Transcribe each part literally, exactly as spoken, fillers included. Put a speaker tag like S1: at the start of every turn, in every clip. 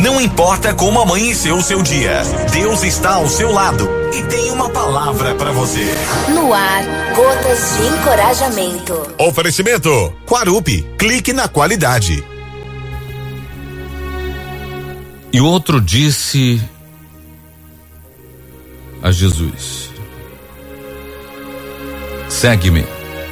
S1: Não importa como amanheceu o seu dia, Deus está ao seu lado e tem uma palavra para você.
S2: No ar, gotas de encorajamento.
S1: Oferecimento Quarupi, clique na qualidade.
S3: E outro disse a Jesus: segue-me.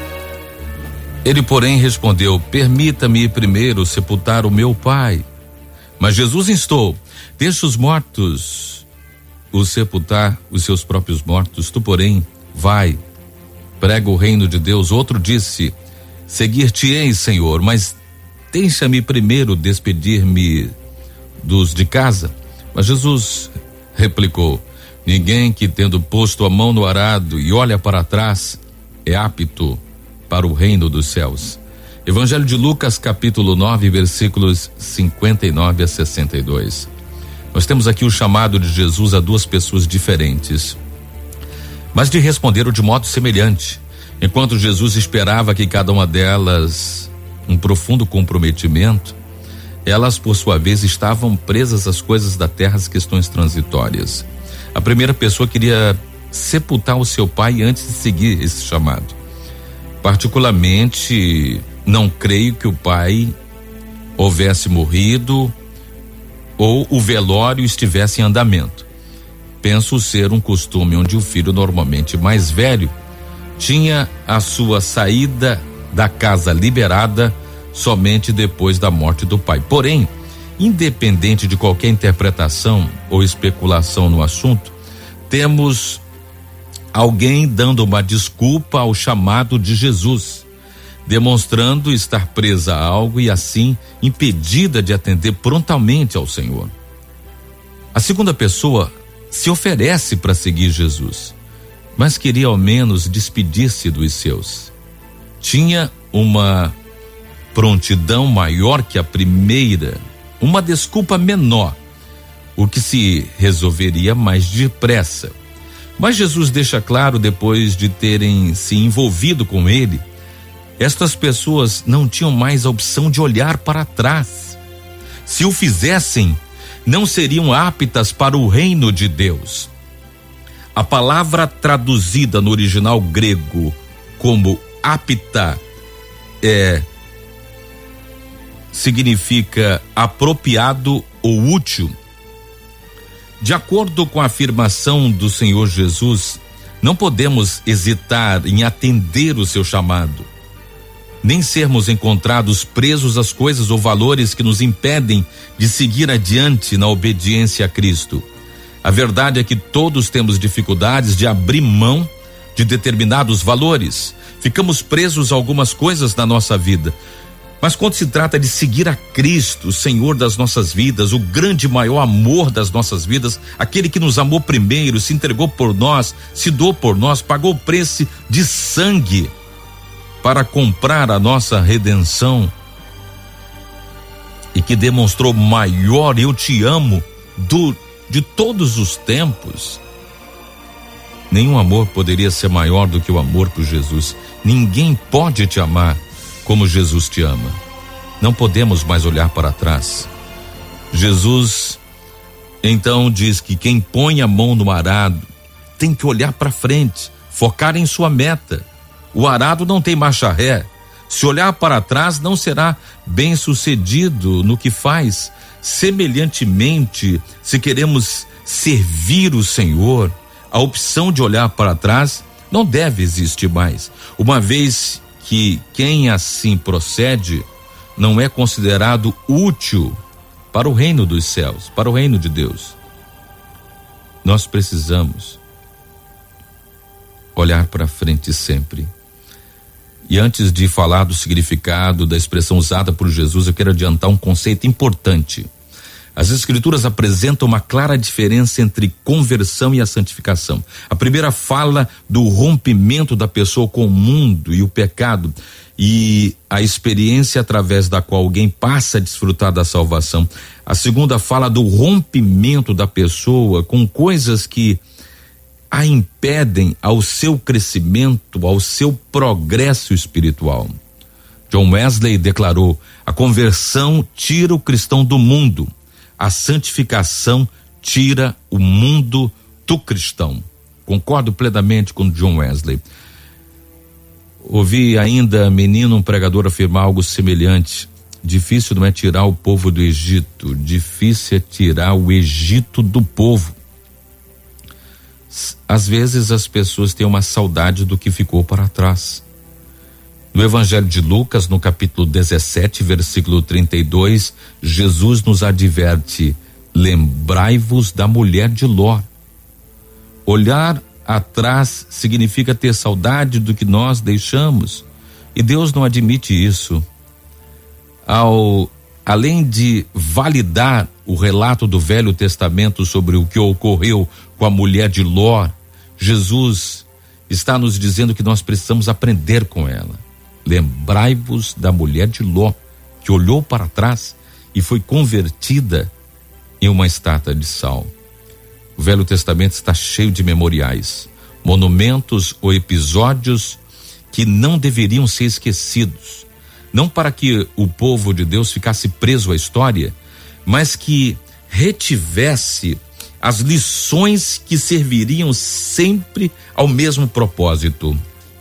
S3: Ele, porém, respondeu: permita-me primeiro sepultar o meu pai. Mas Jesus instou: deixa os mortos os sepultar os seus próprios mortos, tu, porém, vai, prega o reino de Deus. Outro disse: seguir-te-ei, Senhor, mas deixa-me primeiro despedir-me dos de casa. Mas Jesus replicou: ninguém que, tendo posto a mão no arado e olha para trás, é apto para o reino dos céus. Evangelho de Lucas, capítulo nove, versículos cinquenta e nove a sessenta e dois. Nós temos aqui o chamado de Jesus a duas pessoas diferentes, mas de responderam de modo semelhante. Enquanto Jesus esperava que cada uma delas um profundo comprometimento, elas, por sua vez, estavam presas às coisas da terra, às questões transitórias. A primeira pessoa queria sepultar o seu pai antes de seguir esse chamado. Particularmente, não creio que o pai houvesse morrido ou o velório estivesse em andamento. Penso ser um costume onde o filho, normalmente mais velho, tinha a sua saída da casa liberada somente depois da morte do pai. Porém, independente de qualquer interpretação ou especulação no assunto, temos alguém dando uma desculpa ao chamado de Jesus, demonstrando estar presa a algo e assim impedida de atender prontamente ao Senhor. A segunda pessoa se oferece para seguir Jesus, mas queria ao menos despedir-se dos seus. Tinha uma prontidão maior que a primeira, uma desculpa menor, o que se resolveria mais depressa. Mas Jesus deixa claro, depois de terem se envolvido com ele, estas pessoas não tinham mais a opção de olhar para trás. Se o fizessem, não seriam aptas para o reino de Deus. A palavra traduzida no original grego como apta é, significa apropriado ou útil. De acordo com a afirmação do Senhor Jesus, não podemos hesitar em atender o seu chamado, nem sermos encontrados presos às coisas ou valores que nos impedem de seguir adiante na obediência a Cristo. A verdade é que todos temos dificuldades de abrir mão de determinados valores. Ficamos presos a algumas coisas na nossa vida. Mas quando se trata de seguir a Cristo, o Senhor das nossas vidas, o grande maior amor das nossas vidas, aquele que nos amou primeiro, se entregou por nós, se doou por nós, pagou o preço de sangue para comprar a nossa redenção e que demonstrou maior eu te amo do, de todos os tempos. Nenhum amor poderia ser maior do que o amor por Jesus. Ninguém pode te amar como Jesus te ama. Não podemos mais olhar para trás. Jesus então diz que quem põe a mão no arado tem que olhar para frente, focar em sua meta. O arado não tem marcha ré. Se olhar para trás, não será bem sucedido no que faz. Semelhantemente, se queremos servir o Senhor, a opção de olhar para trás não deve existir mais, uma vez que quem assim procede não é considerado útil para o reino dos céus, para o reino de Deus. Nós precisamos olhar para frente sempre. E antes de falar do significado da expressão usada por Jesus, eu quero adiantar um conceito importante. As Escrituras apresentam uma clara diferença entre conversão e a santificação. A primeira fala do rompimento da pessoa com o mundo e o pecado e a experiência através da qual alguém passa a desfrutar da salvação. A segunda fala do rompimento da pessoa com coisas que a impedem ao seu crescimento, ao seu progresso espiritual. John Wesley declarou: a conversão tira o cristão do mundo. a santificação tira o mundo do cristão. Concordo plenamente com John Wesley. Ouvi ainda, menino, um pregador afirmar algo semelhante. Difícil não é tirar o povo do Egito, difícil é tirar o Egito do povo. Às vezes as pessoas têm uma saudade do que ficou para trás. No Evangelho de Lucas, no capítulo dezessete, versículo trinta e dois, Jesus nos adverte: lembrai-vos da mulher de Ló. Olhar atrás significa ter saudade do que nós deixamos, e Deus não admite isso. Ao, além de validar o relato do Velho Testamento sobre o que ocorreu com a mulher de Ló, Jesus está nos dizendo que nós precisamos aprender com ela. Lembrai-vos da mulher de Ló, que olhou para trás e foi convertida em uma estátua de sal. O Velho Testamento está cheio de memoriais, monumentos ou episódios que não deveriam ser esquecidos. Não para que o povo de Deus ficasse preso à história, mas que retivesse as lições que serviriam sempre ao mesmo propósito.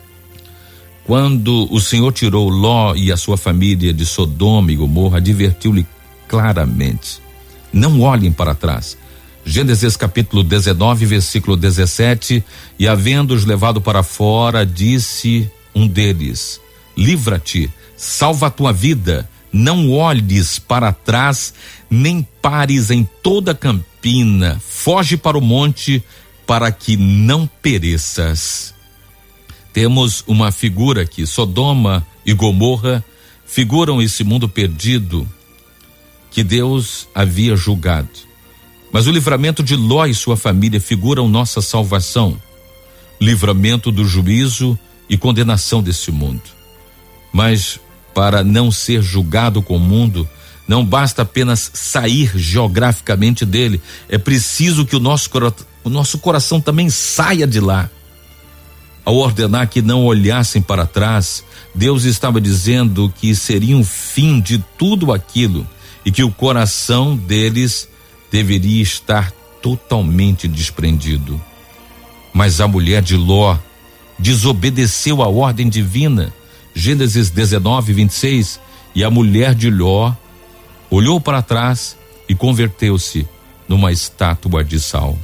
S3: Quando o Senhor tirou Ló e a sua família de Sodoma e Gomorra, advertiu-lhe claramente: não olhem para trás. Gênesis capítulo dezenove, versículo dezessete, e havendo-os levado para fora, disse um deles: livra-te, salva a tua vida, não olhes para trás, nem pares em toda a campina, foge para o monte, para que não pereças. Temos uma figura aqui: Sodoma e Gomorra figuram esse mundo perdido que Deus havia julgado. Mas o livramento de Ló e sua família figuram nossa salvação, livramento do juízo e condenação desse mundo. Mas para não ser julgado com o mundo, não basta apenas sair geograficamente dele, é preciso que o nosso, o nosso coração também saia de lá. Ao ordenar que não olhassem para trás, Deus estava dizendo que seria um fim de tudo aquilo e que o coração deles deveria estar totalmente desprendido. Mas a mulher de Ló desobedeceu à ordem divina. Gênesis dezenove, vinte e seis, e a mulher de Ló olhou para trás e converteu-se numa estátua de sal.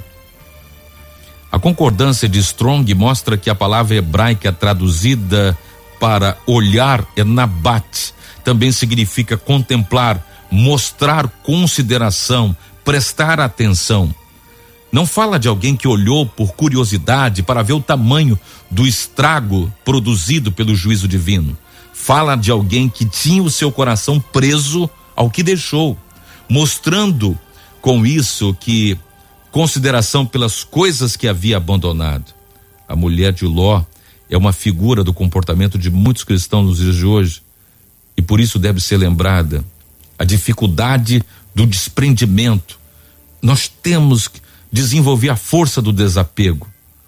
S3: A concordância de Strong mostra que a palavra hebraica traduzida para olhar é nabat, também significa contemplar, mostrar consideração, prestar atenção. Não fala de alguém que olhou por curiosidade para ver o tamanho do estrago produzido pelo juízo divino. Fala de alguém que tinha o seu coração preso ao que deixou, mostrando com isso que consideração pelas coisas que havia abandonado. A mulher de Ló é uma figura do comportamento de muitos cristãos nos dias de hoje, e por isso deve ser lembrada a dificuldade do desprendimento. Nós temos que desenvolver a força do desapego,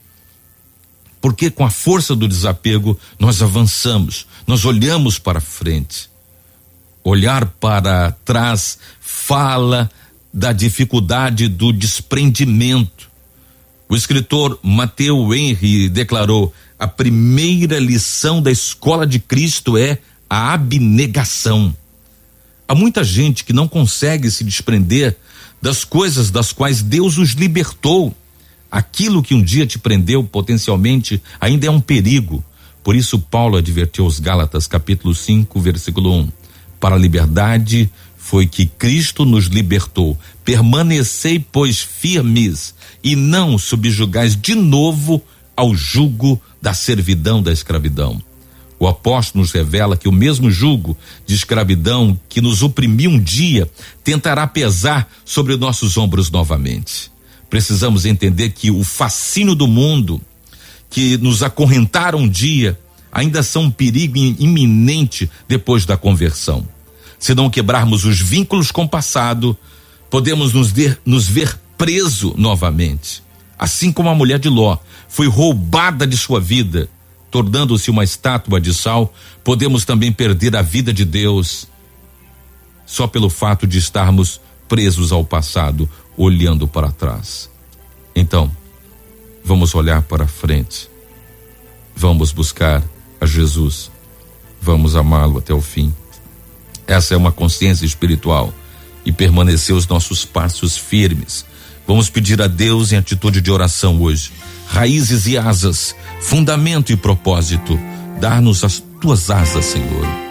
S3: porque com a força do desapego nós avançamos, nós olhamos para frente. Olhar para trás fala da dificuldade do desprendimento. O escritor Matthew Henry declarou: a primeira lição da escola de Cristo é a abnegação. Há muita gente que não consegue se desprender das coisas das quais Deus os libertou. Aquilo que um dia te prendeu potencialmente ainda é um perigo. Por isso Paulo advertiu aos Gálatas capítulo cinco, versículo um: para a liberdade foi que Cristo nos libertou. Permanecei, pois, firmes e não subjugais de novo ao jugo da servidão da escravidão. O apóstolo nos revela que o mesmo jugo de escravidão que nos oprimiu um dia tentará pesar sobre nossos ombros novamente. Precisamos entender que o fascínio do mundo que nos acorrentaram um dia ainda são um perigo iminente depois da conversão. Se não quebrarmos os vínculos com o passado, podemos nos ver, nos ver preso novamente. Assim como a mulher de Ló foi roubada de sua vida, tornando-se uma estátua de sal, podemos também perder a vida de Deus só pelo fato de estarmos presos ao passado, olhando para trás. Então, vamos olhar para frente. Vamos buscar a Jesus. Vamos amá-lo até o fim. Essa é uma consciência espiritual e permanecer os nossos passos firmes. Vamos pedir a Deus em atitude de oração hoje. Raízes e asas, fundamento e propósito. Dá-nos as tuas asas, Senhor.